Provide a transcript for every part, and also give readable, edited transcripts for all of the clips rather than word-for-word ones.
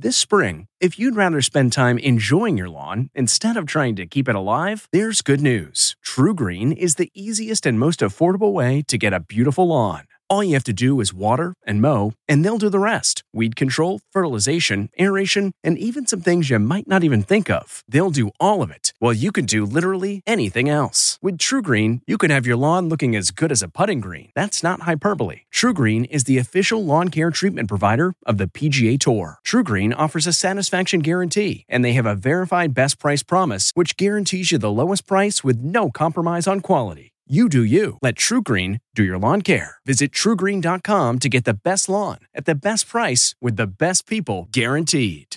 This spring, if you'd rather spend time enjoying your lawn instead of trying to keep it alive, there's good news. TruGreen is the easiest and most affordable way to get a beautiful lawn. All you have to do is water and mow, and they'll do the rest. Weed control, fertilization, aeration, and even some things you might not even think of. They'll do all of it, while you can do literally anything else. With TruGreen, you can have your lawn looking as good as a putting green. That's not hyperbole. TruGreen is the official lawn care treatment provider of the PGA Tour. TruGreen offers a satisfaction guarantee, and they have a verified best price promise, which guarantees you the lowest price with no compromise on quality. You do you. Let TruGreen do your lawn care. Visit TruGreen.com to get the best lawn at the best price with the best people guaranteed.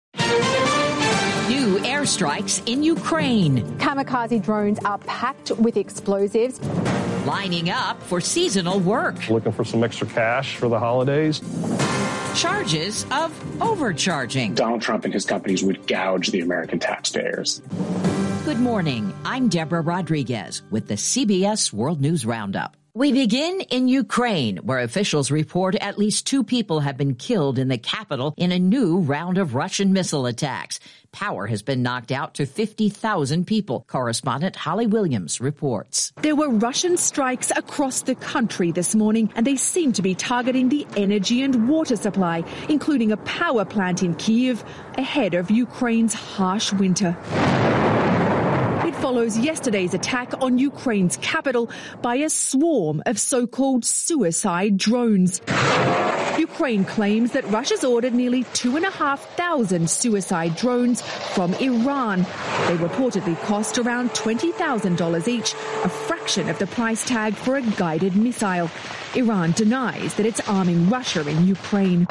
New airstrikes in Ukraine. Kamikaze drones are packed with explosives. Lining up for seasonal work. Looking for some extra cash for the holidays. Charges of overcharging. Donald Trump and his companies would gouge the American taxpayers. Good morning. I'm Deborah Rodriguez with the CBS World News Roundup. We begin in Ukraine, where officials report at least 2 people have been killed in the capital in a new round of Russian missile attacks. Power has been knocked out to 50,000 people. Correspondent Holly Williams reports. There were Russian strikes across the country this morning, and they seem to be targeting the energy and water supply, including a power plant in Kyiv, ahead of Ukraine's harsh winter. It follows yesterday's attack on Ukraine's capital by a swarm of so-called suicide drones. Ukraine claims that Russia's ordered nearly 2,500 suicide drones from Iran. They reportedly cost around $20,000 each, a fraction of the price tag for a guided missile. Iran denies that it's arming Russia in Ukraine.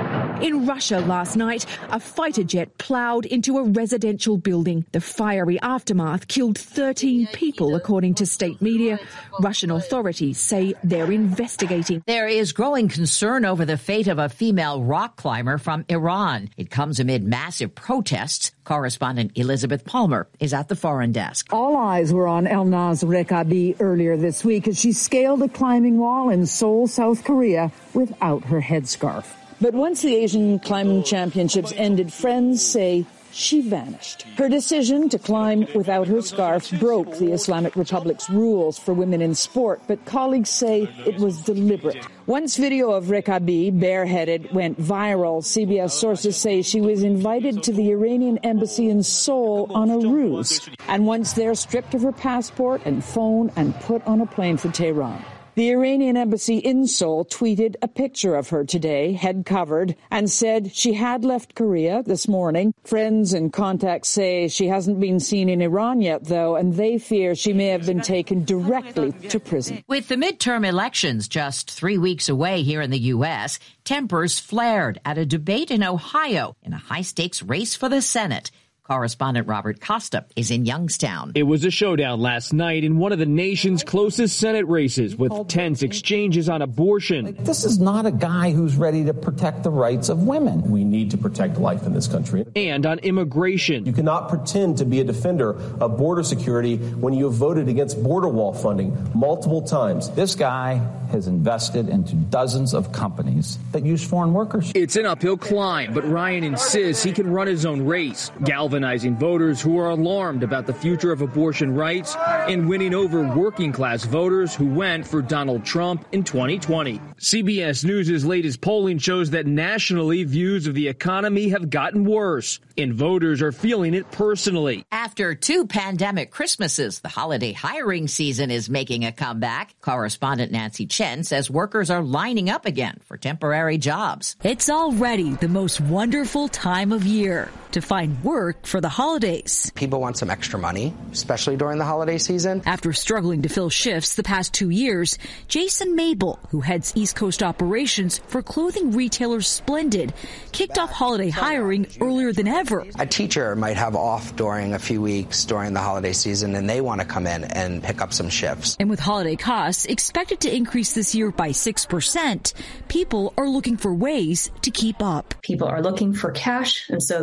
In Russia last night, a fighter jet plowed into a residential building. The fiery aftermath killed 13 people, according to state media. Russian authorities say they're investigating. There is growing concern over the fate of a female rock climber from Iran. It comes amid massive protests. Correspondent Elizabeth Palmer is at the foreign desk. All eyes were on Elnaz Rekabi earlier this week as she scaled a climbing wall in Seoul, South Korea, without her headscarf. But once the Asian Climbing Championships ended, friends say she vanished. Her decision to climb without her scarf broke the Islamic Republic's rules for women in sport, but colleagues say it was deliberate. Once video of Rekabi bareheaded went viral, CBS sources say she was invited to the Iranian embassy in Seoul on a ruse, and once there, stripped of her passport and phone and put on a plane for Tehran. The Iranian embassy in Seoul tweeted a picture of her today, head covered, and said she had left Korea this morning. Friends and contacts say she hasn't been seen in Iran yet, though, and they fear she may have been taken directly to prison. With the midterm elections just 3 weeks away here in the U.S., tempers flared at a debate in Ohio in a high-stakes race for the Senate. Correspondent Robert Costa is in Youngstown. It was a showdown last night in one of the nation's closest Senate races with tense exchanges on abortion. This is not a guy who's ready to protect the rights of women. We need to protect life in this country. And on immigration. You cannot pretend to be a defender of border security when you have voted against border wall funding multiple times. This guy has invested into dozens of companies that use foreign workers. It's an uphill climb, but Ryan insists he can run his own race, galvanizing voters who are alarmed about the future of abortion rights and winning over working-class voters who went for Donald Trump in 2020. CBS News' latest polling shows that nationally views of the economy have gotten worse, and voters are feeling it personally. After 2 pandemic Christmases, the holiday hiring season is making a comeback. Correspondent Nancy Chen says workers are lining up again for temporary jobs. It's already the most wonderful time of year to find work for the holidays. People want some extra money, especially during the holiday season. After struggling to fill shifts the past 2 years, Jason Mabel, who heads East Coast operations for clothing retailer Splendid, kicked off holiday hiring earlier than ever. A teacher might have off during a few weeks during the holiday season, and they want to come in and pick up some shifts. And with holiday costs expected to increase this year by 6%, people are looking for ways to keep up. People are looking for cash, and so those bonuses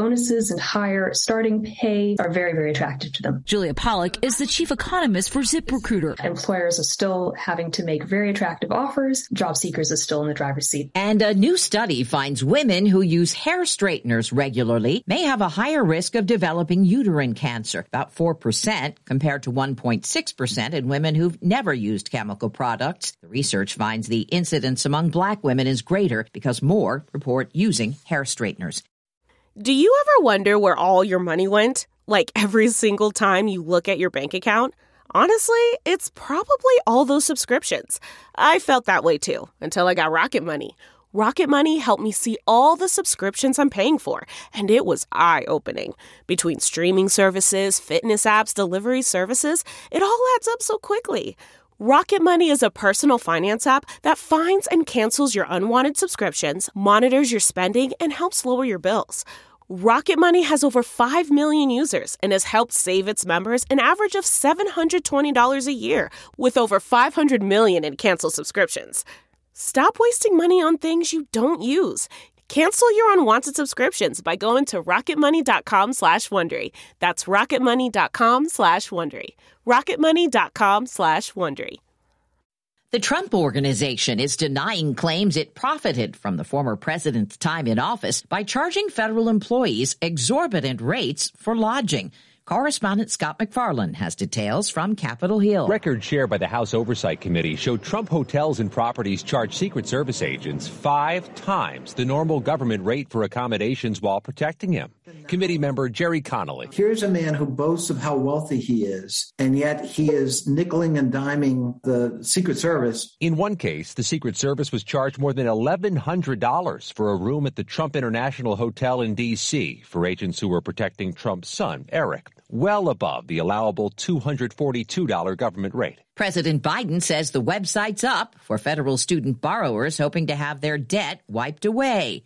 bonuses and higher starting pay are very, very attractive to them. Julia Pollack is the chief economist for ZipRecruiter. Employers are still having to make very attractive offers. Job seekers are still in the driver's seat. And a new study finds women who use hair straighteners regularly may have a higher risk of developing uterine cancer, about 4% compared to 1.6% in women who've never used chemical products. The research finds the incidence among Black women is greater because more report using hair straighteners. Do you ever wonder where all your money went? Like every single time you look at your bank account? Honestly, it's probably all those subscriptions. I felt that way too, until I got Rocket Money. Rocket Money helped me see all the subscriptions I'm paying for, and it was eye-opening. Between streaming services, fitness apps, delivery services, it all adds up so quickly. Rocket Money is a personal finance app that finds and cancels your unwanted subscriptions, monitors your spending, and helps lower your bills. Rocket Money has over 5 million users and has helped save its members an average of $720 a year, with over 500 million in canceled subscriptions. Stop wasting money on things you don't use. Cancel your unwanted subscriptions by going to rocketmoney.com/Wondery. That's rocketmoney.com/Wondery. rocketmoney.com/Wondery. The Trump Organization is denying claims it profited from the former president's time in office by charging federal employees exorbitant rates for lodging. Correspondent Scott McFarland has details from Capitol Hill. Records shared by the House Oversight Committee show Trump hotels and properties charge Secret Service agents 5 times the normal government rate for accommodations while protecting him. Committee member Jerry Connolly. Here's a man who boasts of how wealthy he is, and yet he is nickeling and diming the Secret Service. In one case, the Secret Service was charged more than $1,100 for a room at the Trump International Hotel in D.C. for agents who were protecting Trump's son, Eric, well above the allowable $242 government rate. President Biden says the website's up for federal student borrowers hoping to have their debt wiped away.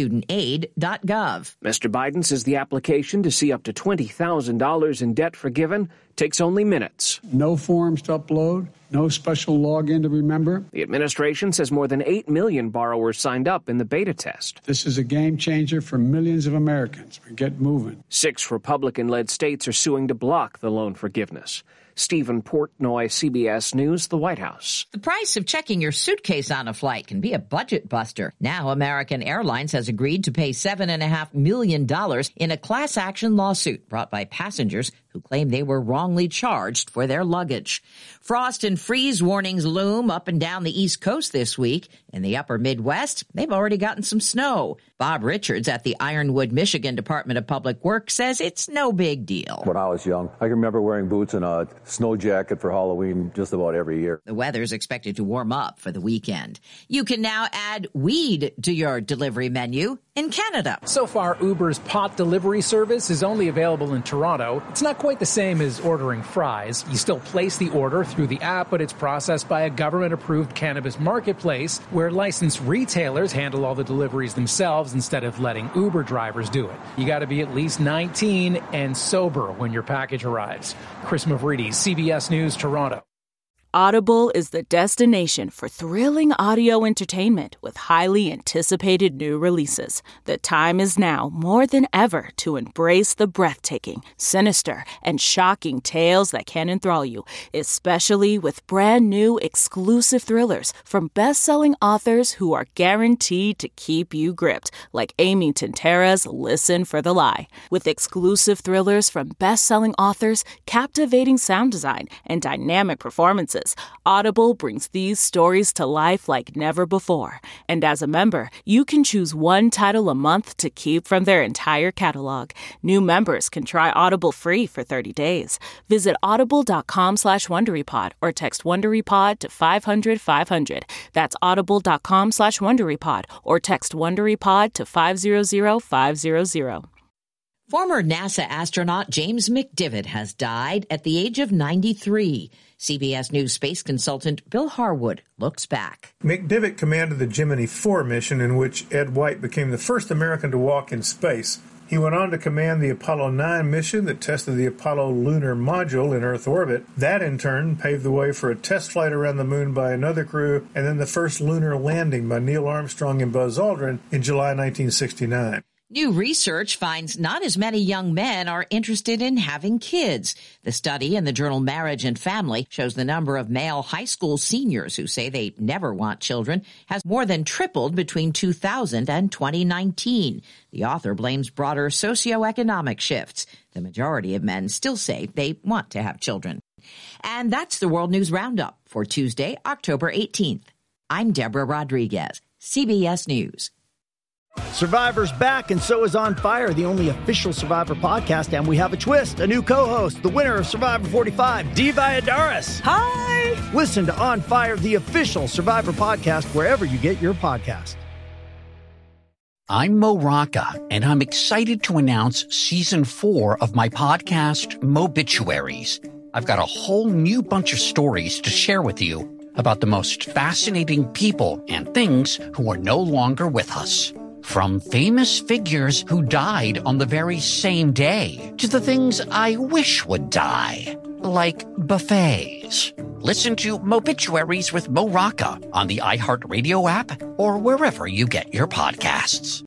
StudentAid.gov. Mr. Biden says the application to see up to $20,000 in debt forgiven takes only minutes. No forms to upload, no special login to remember. The administration says more than 8 million borrowers signed up in the beta test. This is a game changer for millions of Americans. We get moving. 6 Republican-led states are suing to block the loan forgiveness. Stephen Portnoy, CBS News, the White House. The price of checking your suitcase on a flight can be a budget buster. Now, American Airlines has agreed to pay $7.5 million in a class action lawsuit brought by passengers who claim they were wrongly charged for their luggage. Frost and freeze warnings loom up and down the East Coast this week. In the upper Midwest, they've already gotten some snow. Bob Richards at the Ironwood, Michigan Department of Public Works says it's no big deal. When I was young, I can remember wearing boots and a snow jacket for Halloween just about every year. The weather's expected to warm up for the weekend. You can now add weed to your delivery menu in Canada. So far, Uber's pot delivery service is only available in Toronto. It's not quite the same as ordering fries. You still place the order through the app, but it's processed by a government-approved cannabis marketplace where licensed retailers handle all the deliveries themselves instead of letting Uber drivers do it. You got to be at least 19 and sober when your package arrives. Chris Mavrides, CBS News, Toronto. Audible is the destination for thrilling audio entertainment with highly anticipated new releases. The time is now more than ever to embrace the breathtaking, sinister, and shocking tales that can enthrall you, especially with brand new exclusive thrillers from best-selling authors who are guaranteed to keep you gripped, like Amy Tintera's Listen for the Lie. With exclusive thrillers from best-selling authors, captivating sound design, and dynamic performances, Audible brings these stories to life like never before. And as a member, you can choose one title a month to keep from their entire catalog. New members can try Audible free for 30 days. Visit audible.com/WonderyPod or text WonderyPod to 500-500. That's audible.com/WonderyPod or text WonderyPod to 500-500. Former NASA astronaut James McDivitt has died at the age of 93. CBS News space consultant Bill Harwood looks back. McDivitt commanded the Gemini 4 mission, in which Ed White became the first American to walk in space. He went on to command the Apollo 9 mission that tested the Apollo lunar module in Earth orbit. That, in turn, paved the way for a test flight around the moon by another crew, and then the first lunar landing by Neil Armstrong and Buzz Aldrin in July 1969. New research finds not as many young men are interested in having kids. The study in the journal Marriage and Family shows the number of male high school seniors who say they never want children has more than tripled between 2000 and 2019. The author blames broader socioeconomic shifts. The majority of men still say they want to have children. And that's the World News Roundup for Tuesday, October 18th. I'm Deborah Rodriguez, CBS News. Survivor's back, and so is On Fire, the only official Survivor podcast, and we have a twist, a new co-host, the winner of Survivor 45, Dee Valladares. Hi! Listen to On Fire, the official Survivor podcast, wherever you get your podcast. I'm Mo Rocca, and I'm excited to announce Season 4 of my podcast, Mobituaries. I've got a whole new bunch of stories to share with you about the most fascinating people and things who are no longer with us. From famous figures who died on the very same day to the things I wish would die, like buffets. Listen to Mobituaries with Mo Rocca on the iHeartRadio app or wherever you get your podcasts.